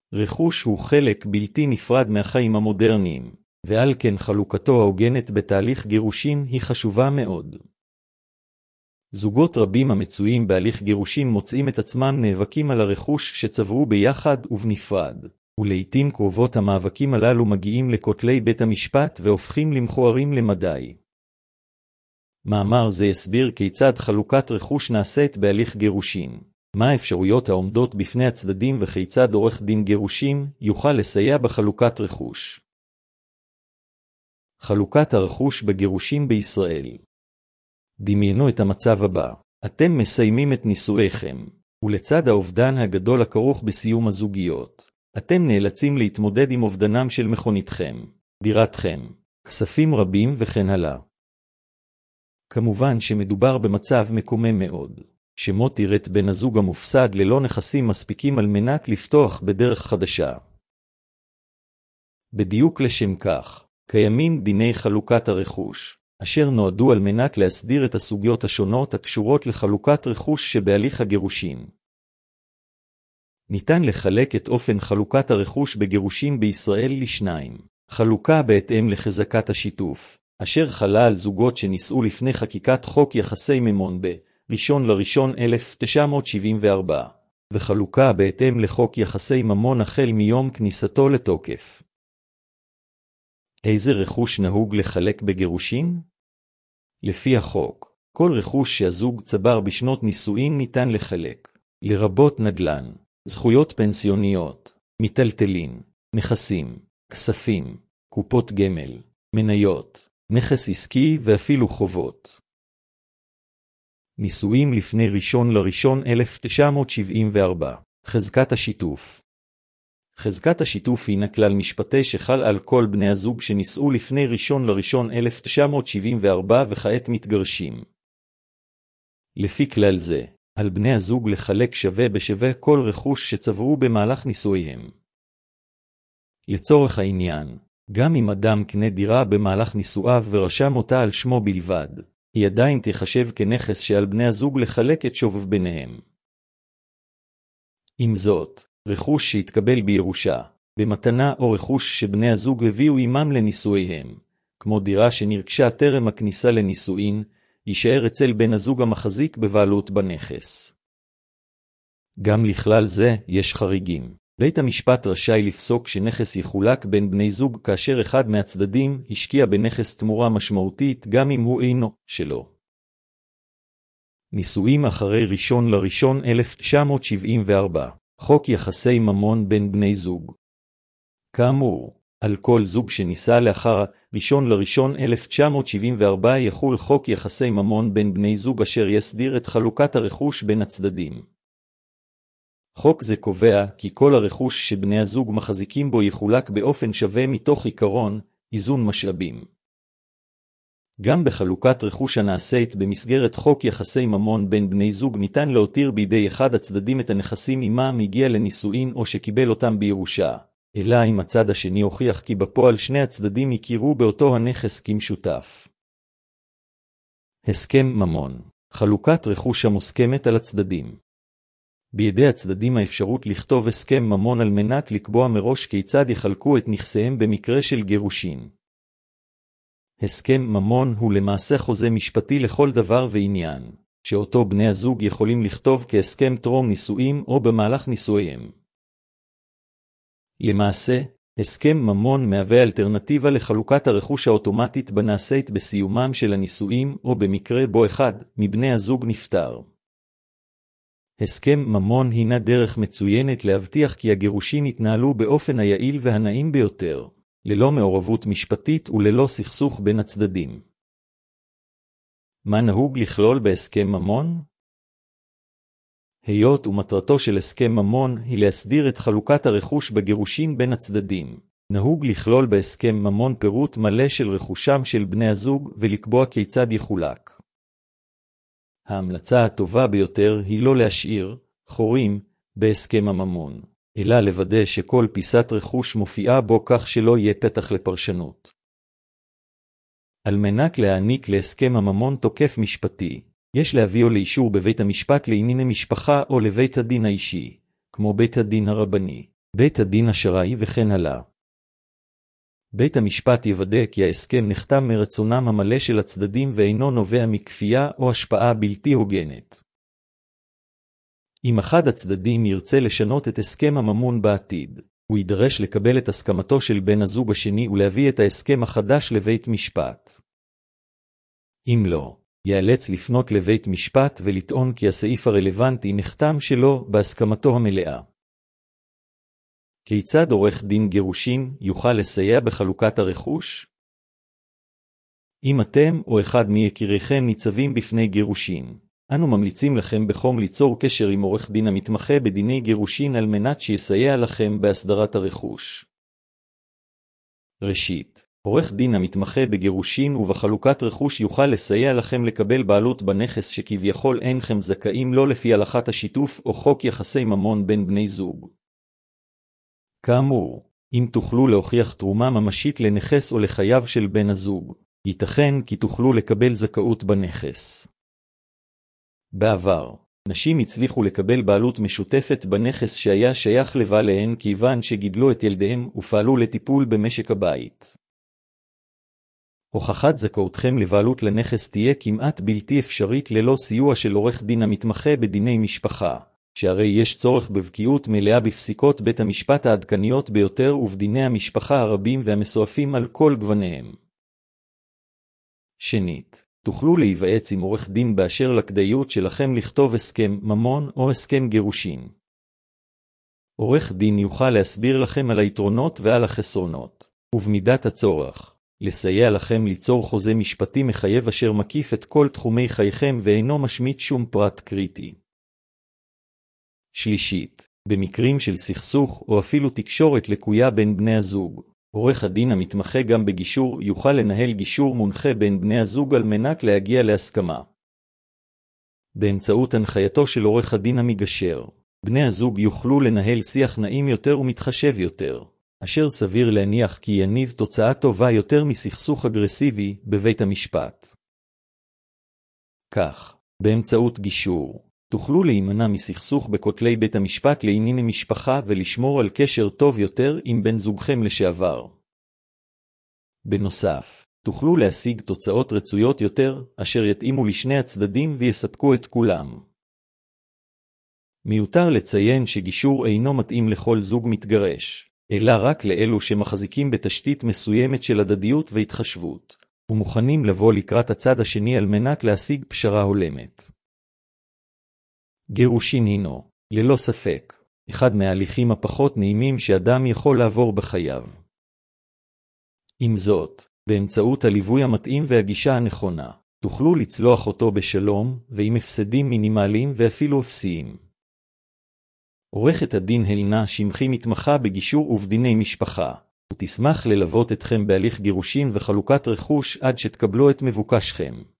רכוש הוא חלק בלתי נפרד מהחיים המודרניים, ועל כן חלוקתו ההוגנת בתהליך גירושין היא חשובה מאוד. זוגות רבים המצויים בהליך גירושין מוצאים את עצמם נאבקים על הרכוש שצברו ביחד ובנפרד, ולעיתים קרובות המאבקים הללו מגיעים לכותלי בית המשפט והופכים למכוערים למדי. מאמר זה יסביר כיצד חלוקת רכוש נעשית בהליך גירושין, מה האפשרויות העומדות בפני הצדדים וכיצד עורך דין גירושין יוכל לסייע בחלוקת רכוש. חלוקת הרכוש בגירושין בישראל. דמיינו את המצב הבא: אתם מסיימים את נישואיכם, ולצד האובדן הגדול הכרוך בסיום הזוגיות, אתם נאלצים להתמודד עם אובדנם של מכוניתכם, דירתכם, כספים רבים וכן הלאה. כמובן שמדובר במצב מקומם מאוד, שמות יראת בן הזוג המופסד ללא נכסים מספיקים על מנת לפתוח בדרך חדשה. בדיוק לשם כך, קיימים דיני חלוקת הרכוש, אשר נועדו על מנת להסדיר את הסוגיות השונות הקשורות לחלוקת רכוש שבהליך הגירושין. ניתן לחלק את אופן חלוקת הרכוש בגירושין בישראל לשניים: חלוקה בהתאם לחזקת השיתוף, אשר חלה על זוגות שנישאו לפני חקיקת חוק יחסי ממון ב-1/1/1974, וחלוקה בהתאם לחוק יחסי ממון החל מיום כניסתו לתוקף. איזה רכוש נהוג לחלק בגירושין? לפי החוק, כל רכוש שהזוג צבר בשנות נישואין ניתן לחלק, לרבות נדל"ן, זכויות פנסיוניות, מיטלטלין, נכסים, כספים, קופות גמל, מניות, נכס עסקי ואפילו חובות. נישואים לפני 1/1/1974. חזקת השיתוף. חזקת השיתוף הינה כלל משפטי שחל על כל בני הזוג שנישאו לפני 1/1/1974 וכעת מתגרשים. לפי כלל זה, על בני הזוג לחלק שווה בשווה כל רכוש שצברו במהלך נישואיהם. לצורך העניין, גם אם אדם קנה דירה במהלך נישואיו ורשם אותה על שמו בלבד, היא עדיין תחשב כנכס שעל בני הזוג לחלק את שובב ביניהם. עם זאת, רכוש שהתקבל בירושה, במתנה או רכוש שבני הזוג הביאו עמם לנישואיהם, כמו דירה שנרכשה טרם הכניסה לנישואין, יישאר אצל בן הזוג המחזיק בבעלות בנכס. גם לכלל זה יש חריגים. בית המשפט רשאי לפסוק שנכס יחולק בין בני זוג כאשר אחד מהצדדים השקיע בנכס תמורה משמעותית גם אם הוא אינו שלו. נישואים אחרי 1/1/1974. חוק יחסי ממון בין בני זוג. כאמור, על כל זוג שנישא לאחר 1/1/1974 יחול חוק יחסי ממון בין בני זוג אשר יסדיר את חלוקת הרכוש בין הצדדים. חוק זה קובע כי כל הרכוש שבני הזוג מחזיקים בו יחולק באופן שווה מתוך עיקרון איזון משאבים. גם בחלוקת רכוש הנעשית במסגרת חוק יחסי ממון בין בני זוג ניתן להותיר בידי אחד הצדדים את הנכסים עמם הגיע לנישואין או שקיבל אותם בירושה, אלא אם הצד השני הוכיח כי בפועל שני הצדדים הכירו באותו הנכס כמשותף. הסכם ממון. חלוקת רכוש המוסכמת על הצדדים. בידי הצדדים האפשרות לכתוב הסכם ממון על מנת לקבוע מראש כיצד יחלקו את נכסיהם במקרה של גירושין. הסכם ממון הוא למעשה חוזה משפטי לכל דבר ועניין, שאותו בני הזוג יכולים לכתוב כהסכם טרום נישואים או במהלך נישואיהם. למעשה, הסכם ממון מהווה אלטרנטיבה לחלוקת הרכוש האוטומטית בנעשית בסיומם של הנישואים או במקרה בו אחד מבני הזוג נפטר. הסכם ממון הינה דרך מצוינת להבטיח כי הגירושין יתנהלו באופן היעיל והנעים ביותר, ללא מעורבות משפטית וללא סכסוך בין הצדדים. מה נהוג לכלול בהסכם ממון? היות ומטרתו של הסכם ממון היא להסדיר את חלוקת הרכוש בגירושין בין הצדדים, נהוג לכלול בהסכם ממון פירוט מלא של רכושם של בני הזוג ולקבוע כיצד יחולק. ההמלצה הטובה ביותר היא לא להשאיר חורים בהסכם הממון, אלא לוודא שכל פיסת רכוש מופיעה בו כך שלא יהיה פתח לפרשנות. על מנת להעניק להסכם הממון תוקף משפטי, יש להביאו לאישור בבית המשפט לענייני משפחה או לבית הדין האישי, כמו בית הדין הרבני. בית הדין השרעי וכן הלאה. בית המשפט יוודא כי ההסכם נחתם מרצונם המלא של הצדדים ואינו נובע מכפייה או השפעה בלתי הוגנת. אם אחד הצדדים ירצה לשנות את הסכם הממון בעתיד, הוא יידרש לקבל את הסכמתו של בן הזוג השני ולהביא את ההסכם החדש לבית משפט. אם לא, ייאלץ לפנות לבית משפט ולטעון כי הסעיף הרלוונטי נחתם שלא בהסכמתו המלאה. כיצד עורך דין גירושין יוכל לסייע בחלוקת הרכוש? אם אתם או אחד מיקיריכם ניצבים בפני גירושין, אנו ממליצים לכם בחום ליצור קשר עם עורך דין המתמחה בדיני גירושין על מנת שיסייע לכם בהסדרת הרכוש. ראשית, עורך דין המתמחה בגירושין ובחלוקת רכוש יוכל לסייע לכם לקבל בעלות בנכס שכביכול אינכם זכאים לו לפי הלכת השיתוף או חוק יחסי ממון בין בני זוג. כאמור, אם תוכלו להוכיח תרומה ממשית לנכס או לחייו של בן הזוג, ייתכן כי תוכלו לקבל זכאות בנכס. בעבר, נשים הצליחו לקבל בעלות משותפת בנכס שהיה שייך לבעליהן כיוון שגידלו את ילדיהם ופעלו לטיפול במשק הבית. הוכחת זכאותכם לבעלות לנכס תהיה כמעט בלתי אפשרית ללא סיוע של עורך דין המתמחה בדיני משפחה, שהרי יש צורך בבקיאות מלאה בפסיקות בית המשפט העדכניות ביותר ובדיני המשפחה הרבים והמסועפים על כל גווניהם. שנית, תוכלו להיוועץ עם עורך דין באשר לכדאיות שלכם לכתוב הסכם ממון או הסכם גירושין. עורך דין יוכל להסביר לכם על היתרונות ועל החסרונות, ובמידת הצורך, לסייע לכם ליצור חוזה משפטי מחייב אשר מקיף את כל תחומי חייכם ואינו משמיט שום פרט קריטי. שלישית, במקרים של סכסוך או אפילו תקשורת לקויה בין בני הזוג, עורך הדין המתמחה גם בגישור יוכל לנהל גישור מונחה בין בני הזוג על מנת להגיע להסכמה. באמצעות הנחייתו של עורך הדין המגשר, בני הזוג יוכלו לנהל שיח נעים יותר ומתחשב יותר, אשר סביר להניח כי יניב תוצאה טובה יותר מסכסוך אגרסיבי בבית המשפט. כך, באמצעות גישור, תוכלו להימנע מסכסוך בכותלי בית המשפט לענייני משפחה ולשמור על קשר טוב יותר עם בן זוגכם לשעבר. בנוסף, תוכלו להשיג תוצאות רצויות יותר, אשר יתאימו לשני הצדדים ויספקו את כולם. מיותר לציין שגישור אינו מתאים לכל זוג מתגרש, אלא רק לאלו שמחזיקים בתשתית מסוימת של הדדיות והתחשבות, ומוכנים לבוא לקראת הצד השני על מנת להשיג פשרה הולמת. גירושין הינו, ללא ספק, אחד מההליכים הפחות נעימים שאדם יכול לעבור בחייו. עם זאת, באמצעות הליווי המתאים והגישה הנכונה, תוכלו לצלוח אותו בשלום ועם הפסדים מינימליים ואפילו אפסיים. עורכת הדין הלנה שמחי מתמחה בגישור ובדיני משפחה, ותשמח ללוות אתכם בהליך גירושין וחלוקת רכוש עד שתקבלו את מבוקשכם.